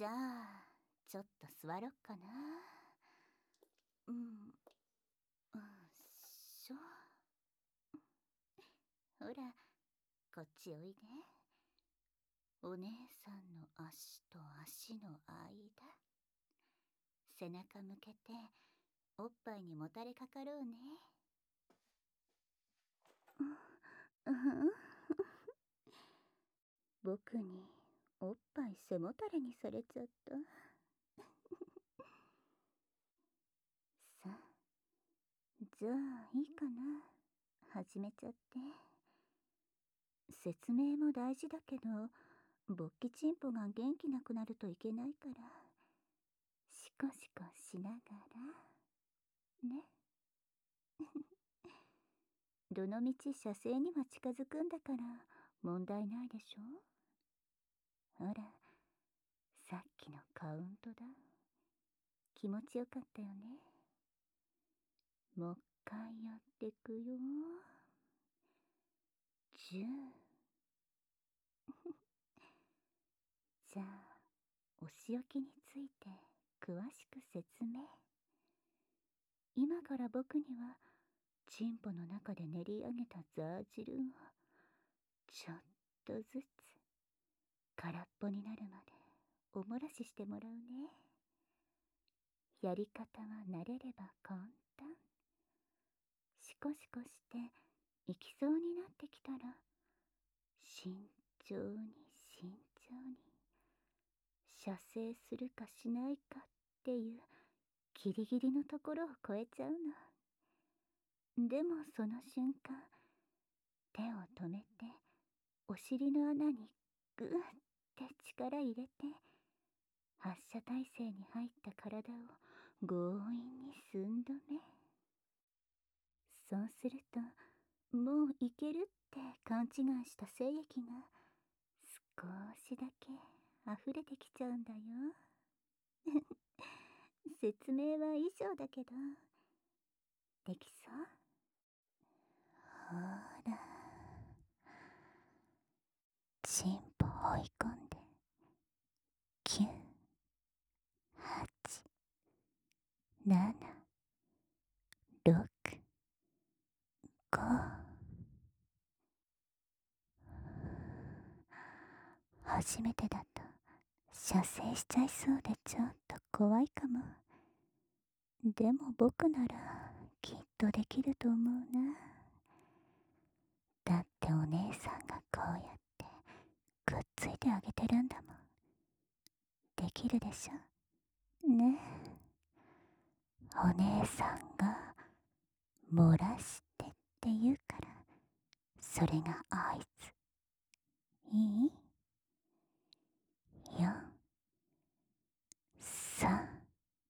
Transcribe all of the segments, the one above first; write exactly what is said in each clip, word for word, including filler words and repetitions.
じゃあちょっと座ろっかな。うん、うんしょ。ほらこっちおいで。お姉さんの足と足の間、背中向けておっぱいにもたれかかろうね。僕におっぱい背もたれにされちゃった。さあ、じゃあいいかな、始めちゃって。説明も大事だけど、勃起チンポが元気なくなるといけないから、シコシコしながらね。どのみち射精には近づくんだから問題ないでしょ。ほら、さっきのカウントだ。気持ちよかったよね。もう一回やってくよ。じゅう。じゃあお仕置きについて詳しく説明。今から僕にはチンポの中で練り上げたザー汁をちょっとずつ空っぽになるまでお漏らししてもらうね。やり方は慣れれば簡単。シコシコしていきそうになってきたら、慎重に慎重に射精するかしないかっていうギリギリのところを超えちゃうの。でもその瞬間、手を止めてお尻の穴にグーって力入れて、発射体勢に入った体を強引に寸止め。そうすると、もういけるって勘違いした精液が少しだけ溢れてきちゃうんだよ。説明は以上だけど、できそう？ほら、チンポ追い込んで、きゅう、はち、なな、ろく、ご。初めてだと射精しちゃいそうでちょっと怖いかも。でも僕ならきっとできると思うな。だってお姉さんがこうやってくっついてあげてるんだもん。できるでしょね。お姉さんが漏らしてって言うから、それが合図。いい？ よん、さん、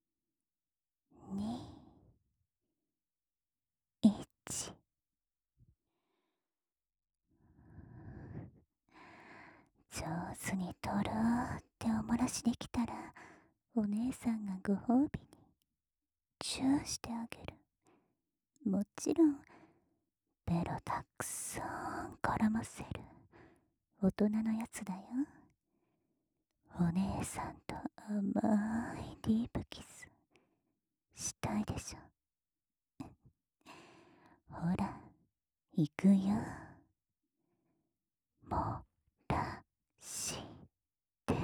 に、いち。上手にとろーってお漏らしできたら、お姉さんがご褒美にチューしてあげる。もちろんベロたくさん絡ませる大人のやつだよ。お姉さんと甘いディープキスしたいでしょ。ほら、行くよ。漏らして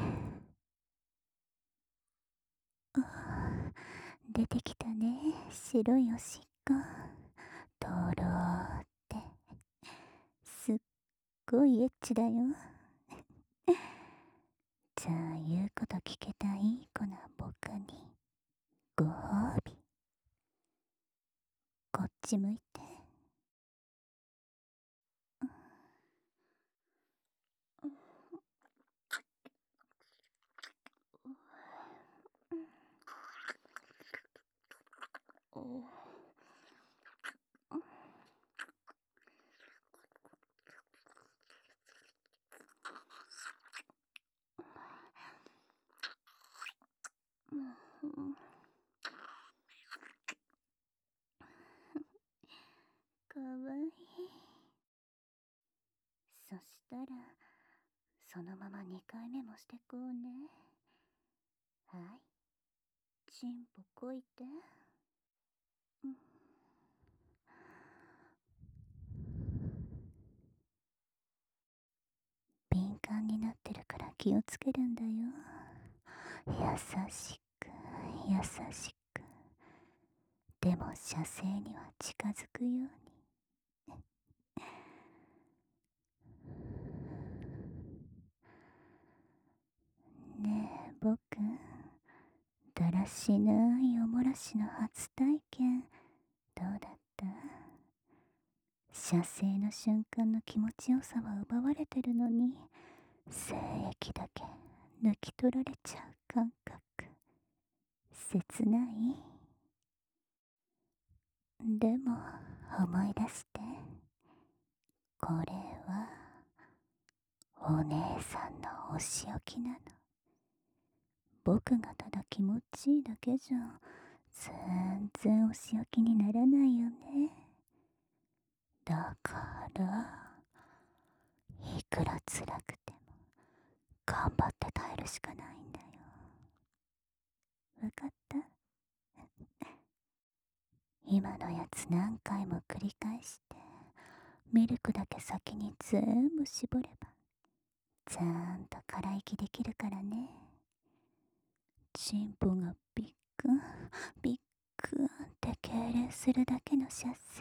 あー、出てきたね、白いおしっこ。とろーって、すっごいエッチだよ。じゃあ言うこと聞けたいい子な僕にご褒美。こっち向いて。かわいい。そしたらそのままにかいめもしてこうね。 はい、チンポこいて。うん、敏感になってるから気をつけるんだよ。優しく優しく、でも射精には近づくように。ねえ僕、だらしないおもらしの初体験どうだった？射精の瞬間の気持ちよさは奪われてるのに、精液だけ抜き取られちゃう感覚、切ない？でも思い出して、これはお姉さんのお仕置きなの。僕がただ気持ちいいだけじゃ全然お仕置きにならないよね。だからいくら辛くても頑張って耐えるしかないんだよ。わかった？今のやつ何回も繰り返して、ミルクだけ先に全部絞ればちゃんと空息できるからね。チンポがビックンビックンって痙攣するだけの射精。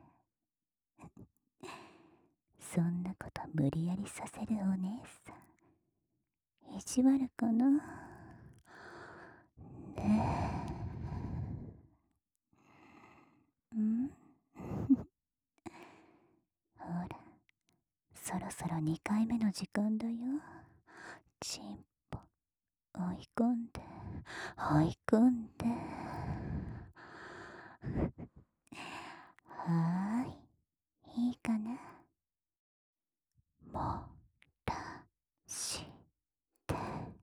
そんなこと無理やりさせるお姉さん、意地悪かな？ねえ。んほら、そろそろにかいめの時間だよ。チンポ追い込んで追い込んで。はーい、いいかな？もらして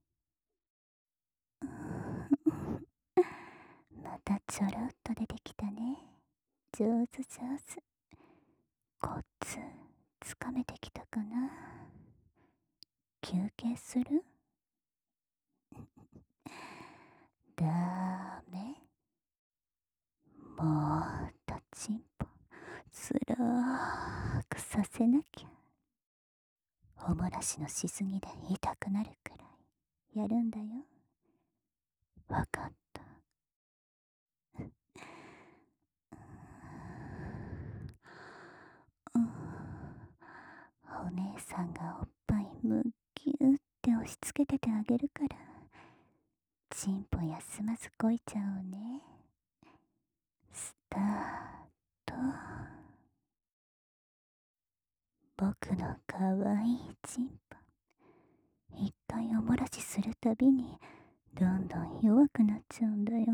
またちょろっと出てきたね。上手上手。コツつかめてきたかな？休憩する？ダメ。もっとチンポつらーくさせなきゃ。おもらしのしすぎで痛くなるくらいやるんだよ。わかった？うん、お姉さんがおっぱいむぎゅーって押し付けててあげるから、チンポ休まずこいちゃおうね。スタート。僕のかわいいチンポ、一回おもらしするたびにどんどん弱くなっちゃうんだよ。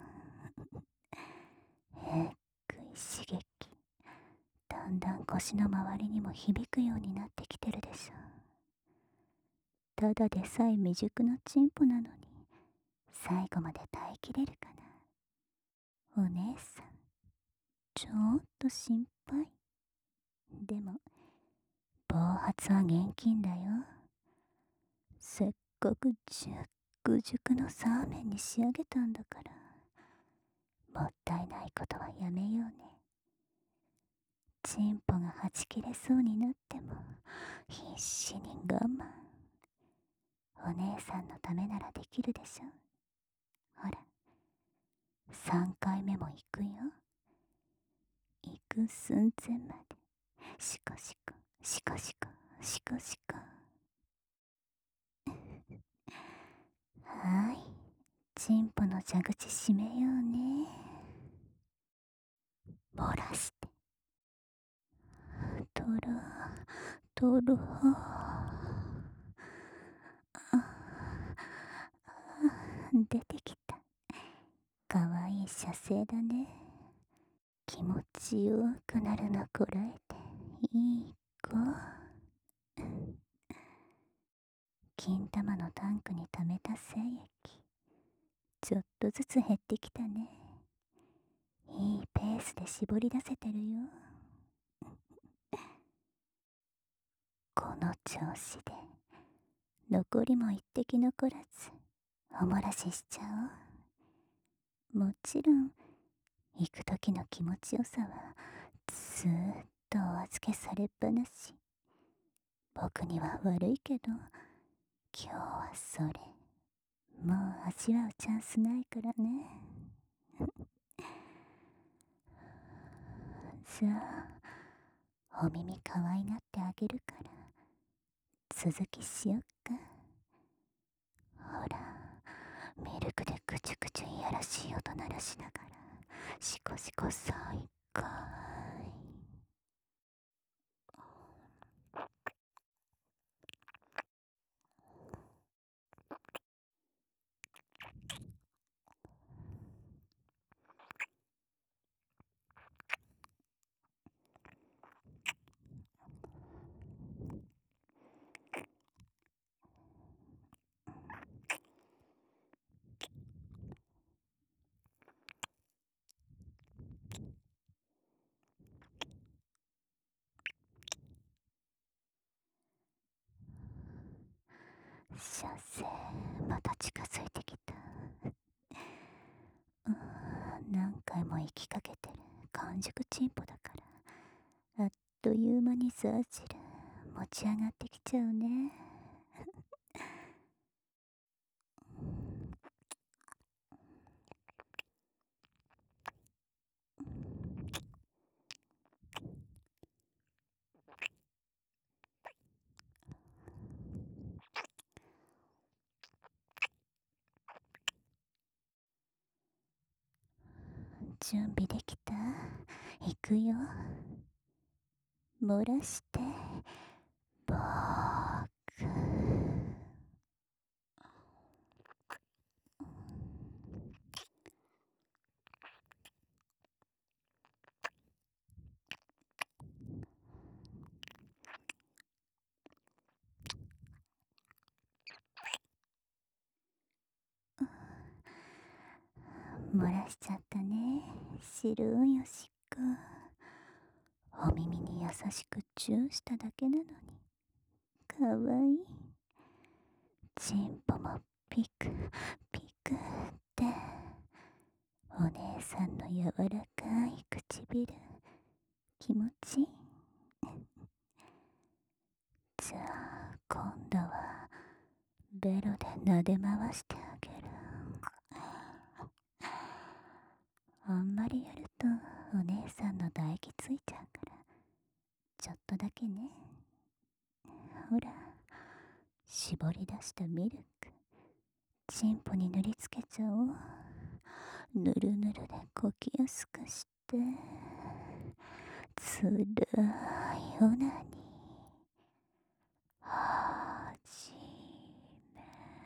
えっくい刺激、だんだん腰の周りにも響くようになってきてるでしょ。ただでさえ未熟なチンポなのに、最後まで耐えきれるかな？お姉さん、ちょっと心配。でも暴発は厳禁だよ。せっかくじゅっくじゅくのサーメンに仕上げたんだから、もったいないことはやめようね。チンポがはち切れそうになっても必死に我慢。お姉さんのためならできるでしょ。ほら、さんかいめも行くよ。行く寸前までシコシコシコシコシコシコ。はい、チンポの蛇口閉めようね。漏らして、とろとろ。出てきた。かわいい射精だね。気持ちよくなるのこらえていい子。金玉のタンクに溜めた精液、ちょっとずつ減ってきたね。いいペースで絞り出せてるよ。この調子で残りも一滴残らずおもらししちゃおう。もちろん行く時の気持ちよさはずーっとお預けされっぱなし。僕には悪いけど今日はそれもう味わうチャンスないからね。じゃあお耳可愛がってあげるから続きしよっか。ほら、ミルクでぐちゅぐちゅいやらしい音鳴らしながらシコシコ最高。射精また近づいてきた。うん、何回も行きかけてる完熟チンポだからあっという間にザージル持ち上がってきちゃうね。準備できた？行くよ。漏らしてぼーく。漏らしちゃったね、白いよしっこ。お耳に優しくチューしただけなのにかわいい。チンポもピクピクってお姉さんの柔らかい唇気持ちいい。じゃあ今度はベロで撫で回してあげる。あんまりやるとお姉さんの唾液ついちゃうからちょっとだけね。ほら、絞り出したミルクチンポに塗りつけちゃおう。ぬるぬるでこきやすくしてつるいオナニー始め。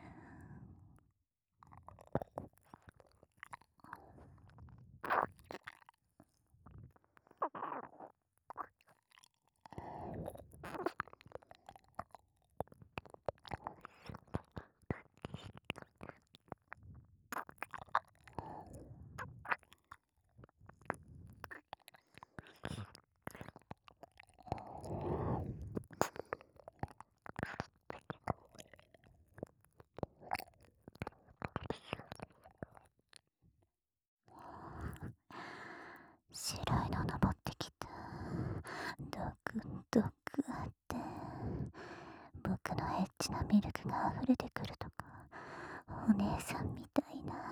白いの登ってきた。ドクドクって僕のエッチなミルクが溢れてくるとかお姉さんみたいな。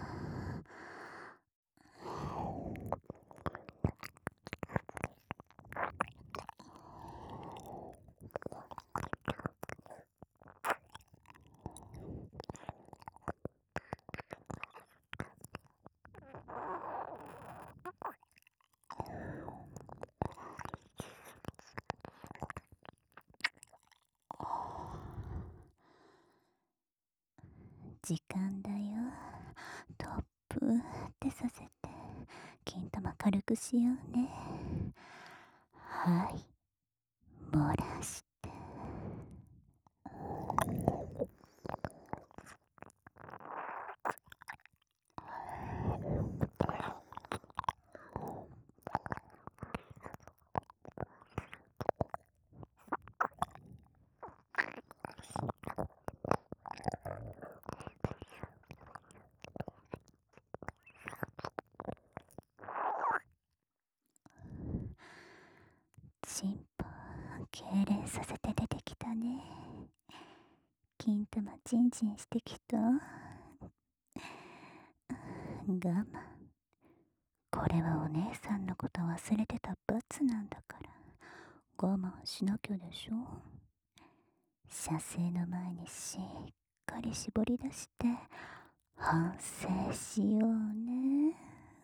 時間だよ。トップってさせて金玉軽くしようね。はい、漏らして。 現させて出てきたね。金玉チンチンしてきた。我慢。これはお姉さんのこと忘れてた罰なんだから我慢しなきゃでしょ。射精の前にしっかり絞り出して反省しようね。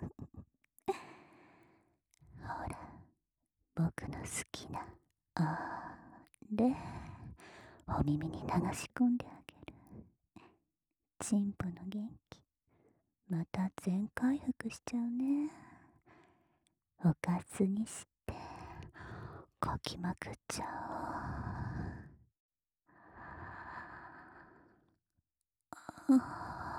ほら、僕の好きなあれお耳に流し込んであげる。チンポの元気また全回復しちゃうね。おかずにしてかきまくっちゃおう。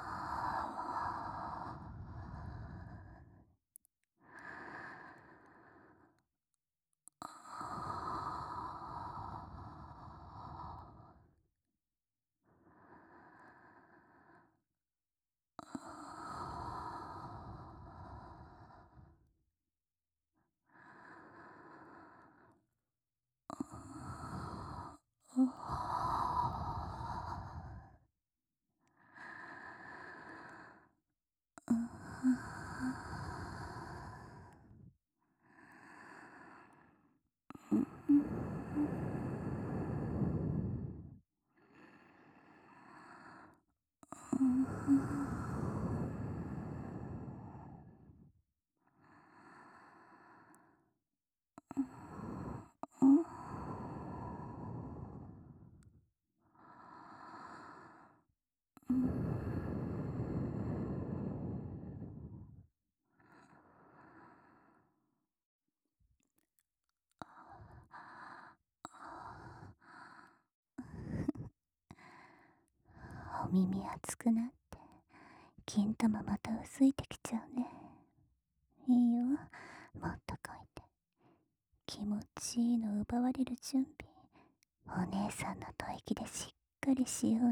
お耳熱くなって金玉また薄いてきちゃうね。いいよ、もっとこいて。気持ちいいの奪われる準備お姉さんの吐息でしっかりしようね。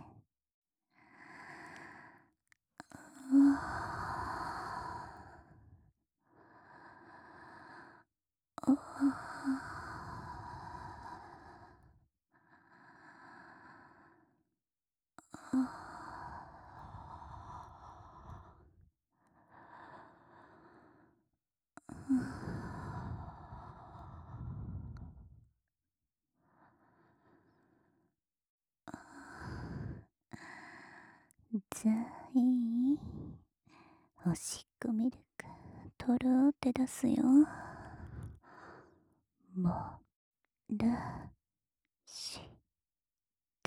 じゃあいい？おしっこミルクとろーって出すよ。もらして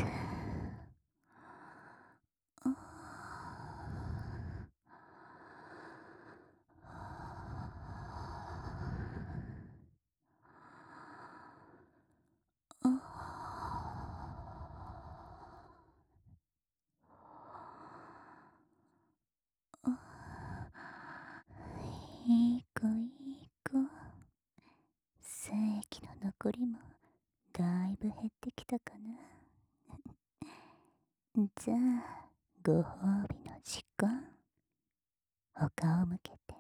いい子いい子。精液の残りもだいぶ減ってきたかな。じゃあご褒美の時間。お顔向けて。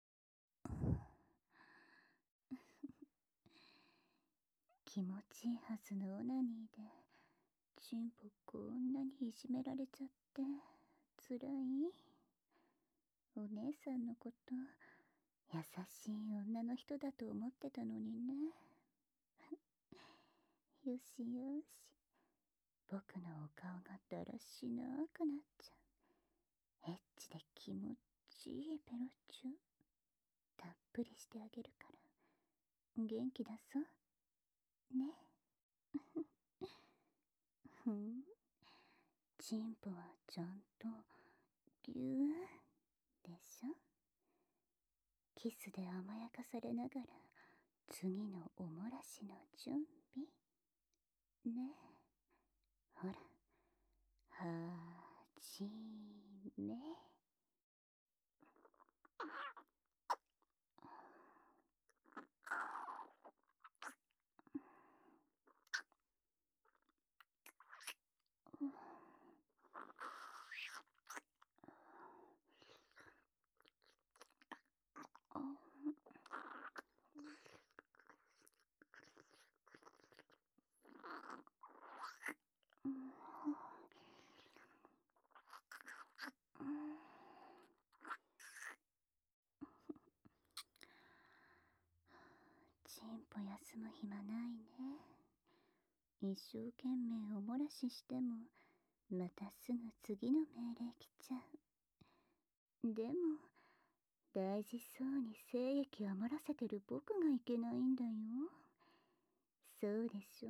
気持ちいいはずのオナニーでチンポこんなにいじめられちゃってつらい。お姉さんのこと優しい女の人だと思ってたのにね。よしよし、僕のお顔がだらしなくなっちゃう。エッチで気持ちいいペロチュたっぷりしてあげるから元気出そうね。ふん、チンポはちゃんとぎゅーでしょ。キスで甘やかされながら次のおもらしの準備ね。ほら、はじめ。 歩休む暇ないね。一生懸命おもらししても、またすぐ次の命令来ちゃう。でも、大事そうに精液余らせてる僕がいけないんだよ。そうでしょ。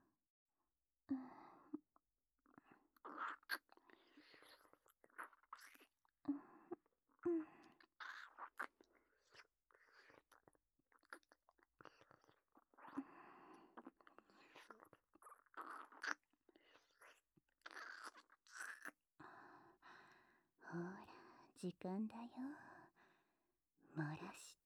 ほら、時間だよ。漏らして。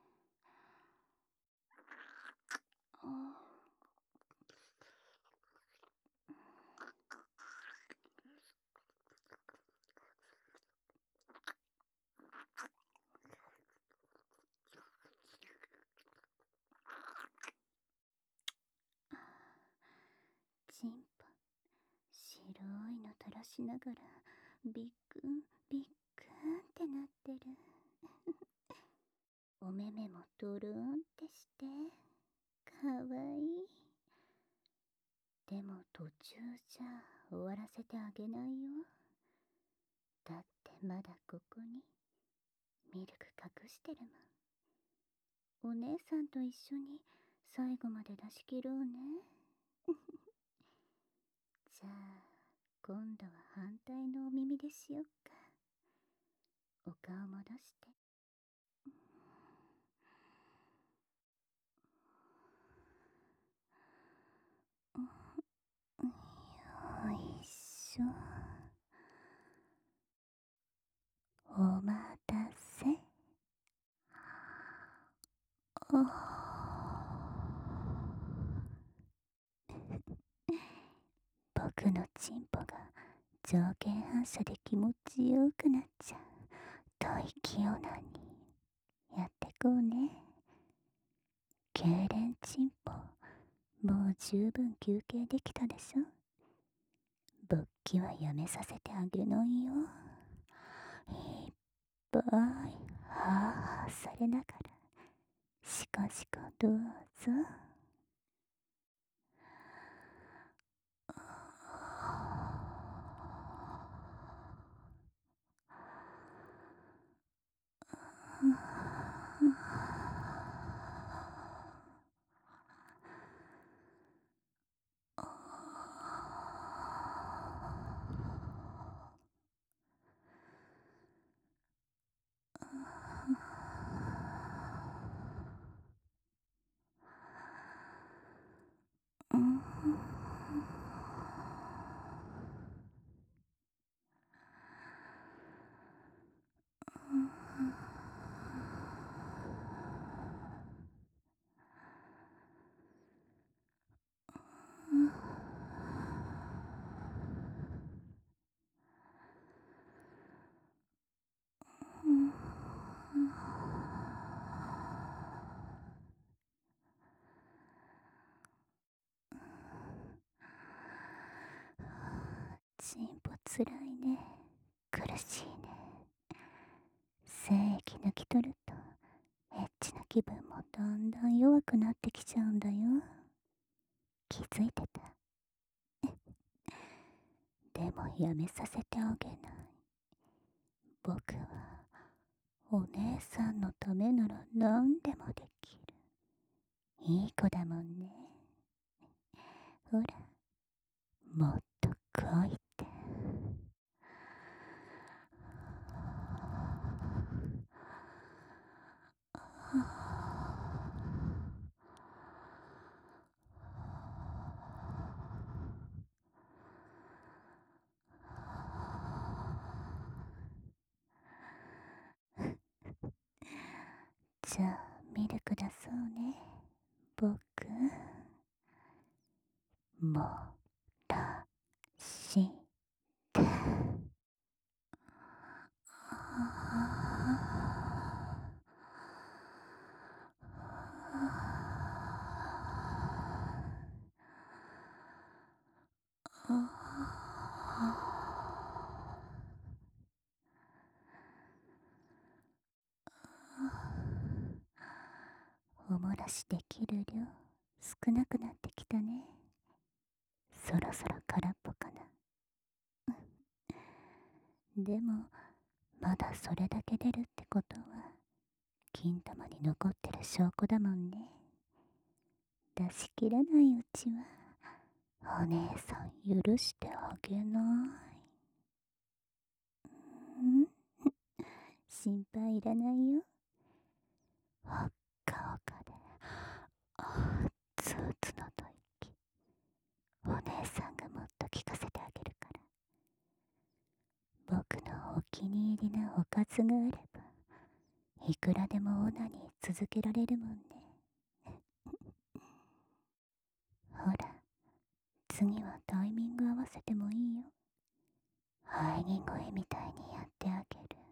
チンポ、白いの垂らしながら、ビックン、ビックンってなってる。お目目もトローンってして、かわいい。でも途中じゃ終わらせてあげないよ。だってまだここにミルク隠してるもん。お姉さんと一緒に最後まで出し切ろうね。じゃあ今度は反対のお耳でしよっか。お顔戻して。よいしょ。お待たせ。僕のチンポが条件反射で気持ちよくなっちゃう。吐息を何やってこうね。痙攣チンポ、もう十分休憩できたでしょ。勃起はやめさせてあげないよ。いっぱいはあされながらしこしこどうぞ。チンポつらいね。苦しいね。精液抜き取るとエッチな気分もだんだん弱くなってきちゃうんだよ。気づいてた？でもやめさせてあげない。僕はお姉さんのためなら何でもできる。いい子だもんね。ほら、もっと来いって。じゃあミルク出そうね。僕もらしておも漏らしできる量少なくなってきたね。そろそろ空っぽかな。でもまだそれだけ出るってことは金玉に残ってる証拠だもんね。出し切らないうちはお姉さん許してあげない。ん心配いらないよ。ほっかほかで熱々の吐息お姉さんがもっと聞かせてあげるから。僕のお気に入りなおかずがあればいくらでもオナに続けられるもんね。ほら、次はタイミング合わせてもいいよ。喘ぎ声みたいにやってあげる。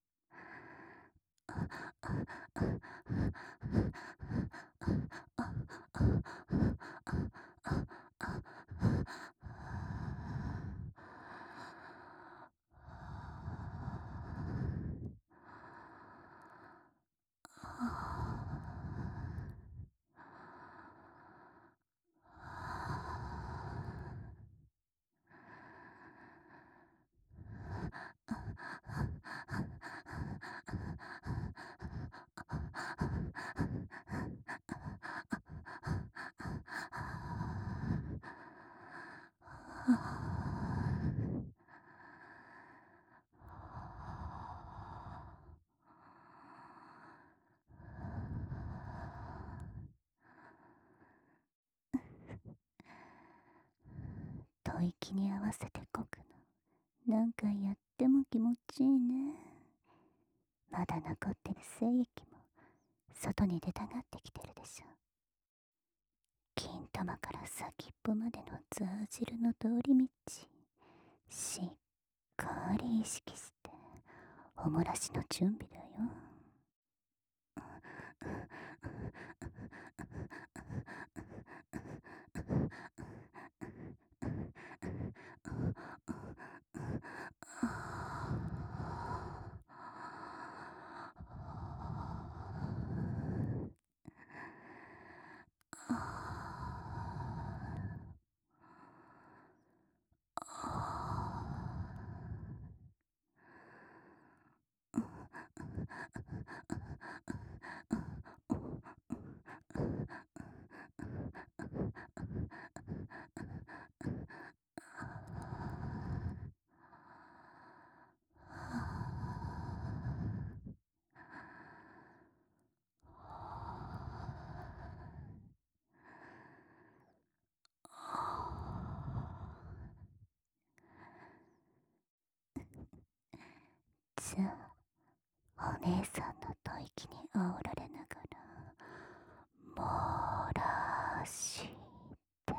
吐息に合わせてこくの何回やっても気持ちいいね。まだ残ってる精液も外に出たがってきてるでしょ。金玉から先っぽまでのザー汁の通り道しっかり意識しておもらしの準備だよ。じゃあお姉さんの吐息に煽られながら漏らして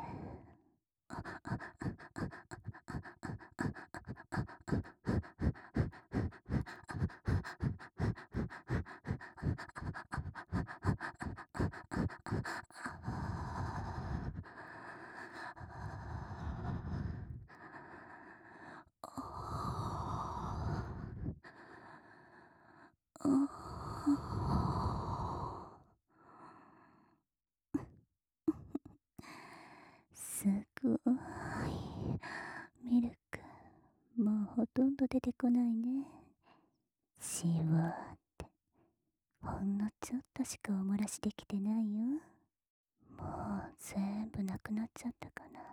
すごい。ミルクもうほとんど出てこないね。しわーってほんのちょっとしかおもらしできてないよ。もう全部なくなっちゃったかな。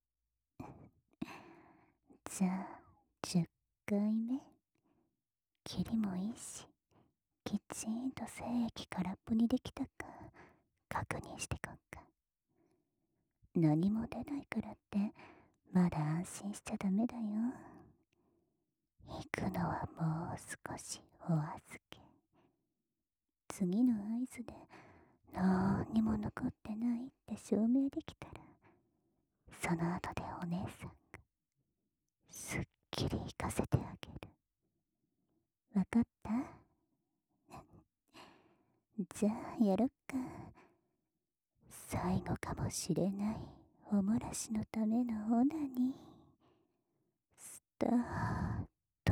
じゃあじゅっかいめキリもいいしきちんと精液空っぽにできたか確認してこっか。何も出ないからってまだ安心しちゃダメだよ。行くのはもう少しお預け。次の合図で何にも残ってないって証明できたらその後でお姉さんがすっきり行かせてあげる。わかった？じゃあやろっか。最後かもしれないおもらしのためのオナニースタート。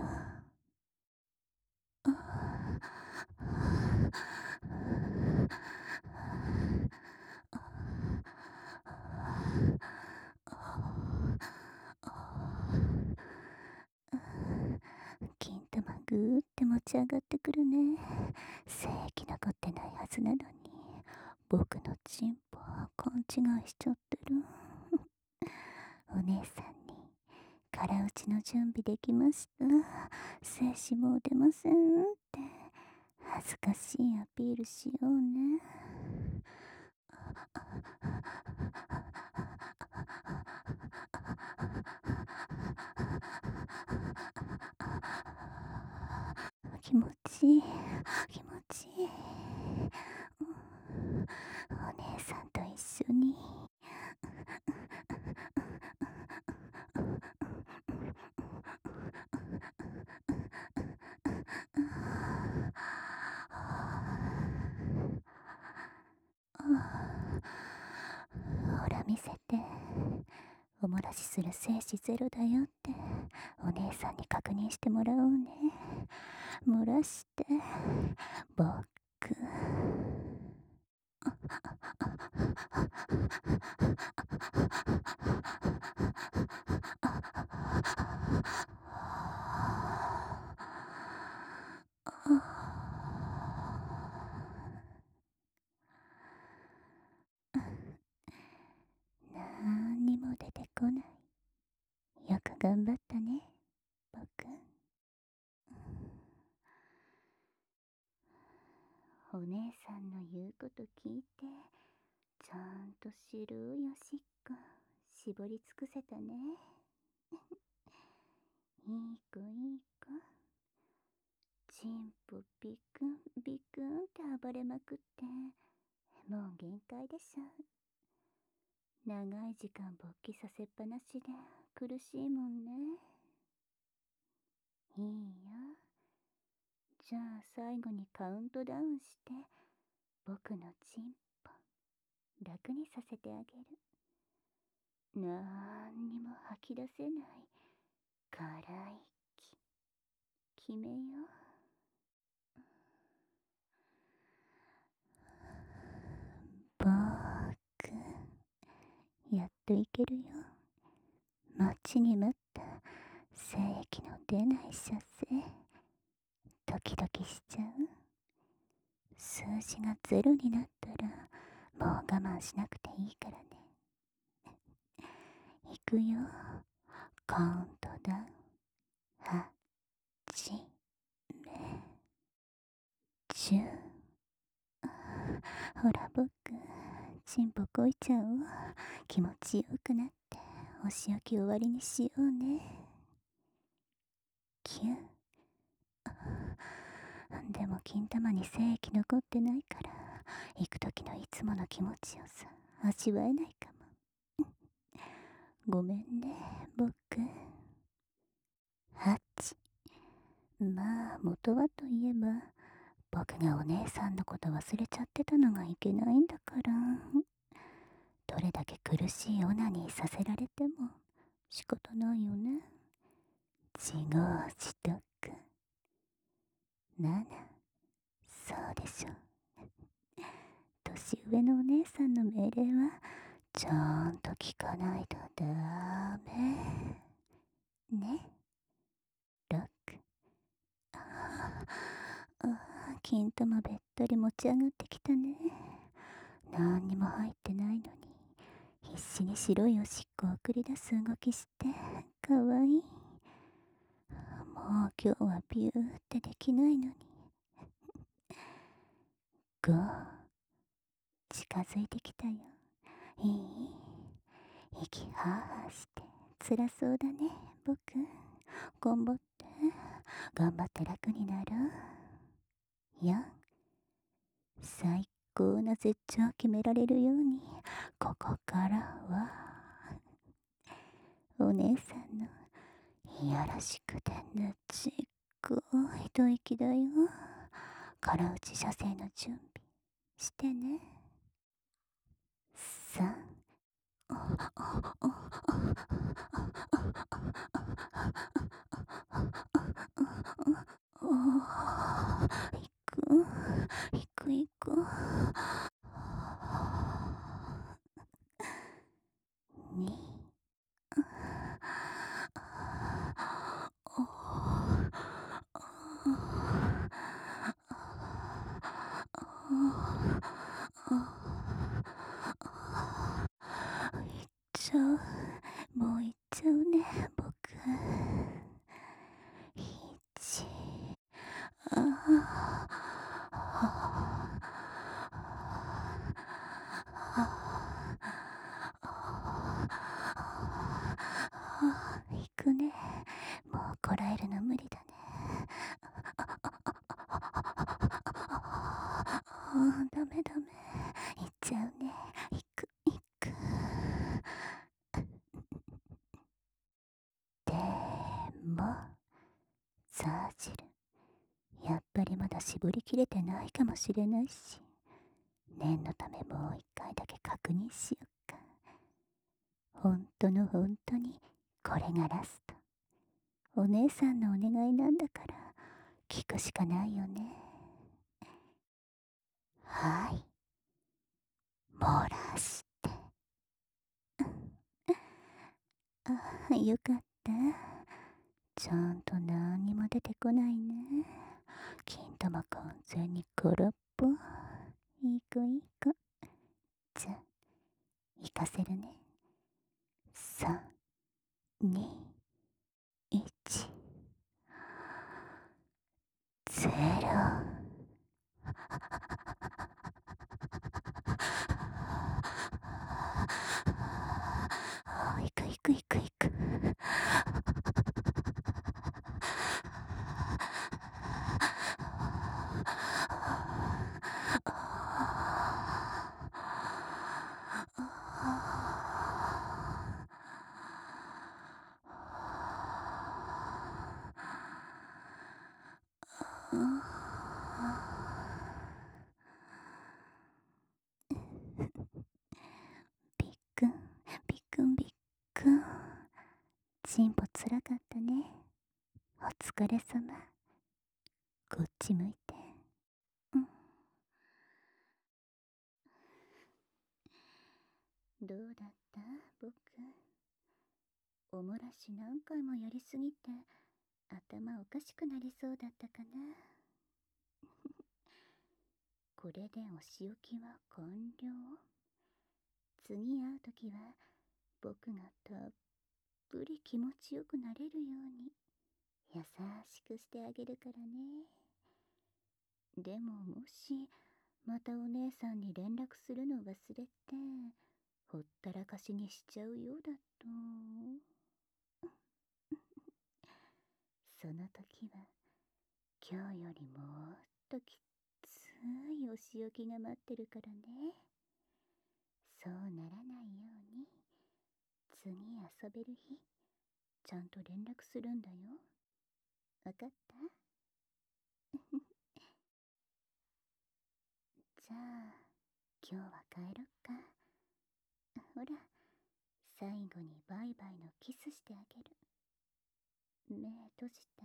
ぐーって持ち上がってくるね。精液残ってないはずなのに、僕のチンポ勘違いしちゃってる。お姉さんに空打ちの準備できました、精子もう出ませんって恥ずかしいアピールしようね。気持ちいい、気持ちいい。お姉さんと一緒にほら見せて、お漏らしする精子ゼロだよってお姉さんに確認してもらおうね。漏らして僕なんにも出てこない。よく頑張ったね、僕。お姉さんの言うこと聞いて、ちゃんと白いおしっこ絞り尽くせたね。いい子いい子。チンポビクンビクンって暴れまくって、もう限界でしょ。長い時間勃起させっぱなしで苦しいもんね。いいよ。じゃあ最後にカウントダウンして僕のチンポ楽にさせてあげる。なんにも吐き出せない辛い気決めよ。僕やっといけるよ。待ちに待った精液の出ない射精。ドキドキしちゃう。数字がゼロになったらもう我慢しなくていいからね。いくよ。カウントダウン。はちめじゅう。ほら僕チンポこいちゃう。気持ちよくなってお仕置き終わりにしようね。きゅう。でも金玉に精液残ってないから行く時のいつもの気持ちよさ味わえないかも。ごめんね僕。はち。まあ元はといえば僕がお姉さんのこと忘れちゃってたのがいけないんだから。どれだけ苦しいオナニーさせられても仕方ないよね。自業自得。なな。そうでしょ。年上のお姉さんの命令はちゃんと聞かないとダメね。ろく。ああ、金玉べったり持ち上がってきたね。なんにも入ってないのに必死に白いおしっこを繰り出す動きしてかわいい。もう今日はビューってできないのに。ご。近づいてきたよ。いい？息はーはーして辛そうだね僕。頑張って頑張って楽になるよ。最高な絶頂を決められるようにここからはお姉さんのいやらしくてぬちっこい吐息だよ。空打ち射精の準備してね。さん。行く行く行く。に。 あ、ダメダメ。行っちゃうね。行く、行く。でも、ザージル、やっぱりまだ絞りきれてないかもしれないし、念のためもう一回だけ確認しよっか。本当の本当に、これがラスト。お姉さんのお願いなんだから、聞くしかないよね。はい。漏らして。あ、よかった。ちゃんと何にも出てこないね。金玉完全に空っぽ。いい子いい子。じゃ、行かせるね。さん、に、いち、ゼロ。行く行く行く行く。びっくん、びっくんびっくん。進歩つらかったね。お疲れ様。こっち向いて。うん。どうだった僕。おもらし何回もやりすぎて頭おかしくなりそうだったかな。これでお仕置きは完了。次会うときは僕がたっぷり気持ちよくなれるように優しくしてあげるからね。でももしまたお姉さんに連絡するの忘れてほったらかしにしちゃうようだとその時は今日よりもっときついお仕置きが待ってるからね。そうならないように次遊べる日ちゃんと連絡するんだよ。わかった？じゃあ今日は帰ろっか。ほら、最後にバイバイのキスしてあげる。目閉じて。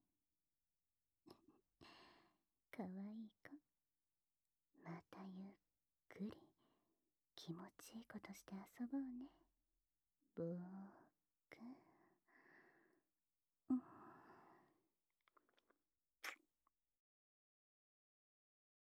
かわいい子。またゆっくり気持ちいいことして遊ぼうね。ぼー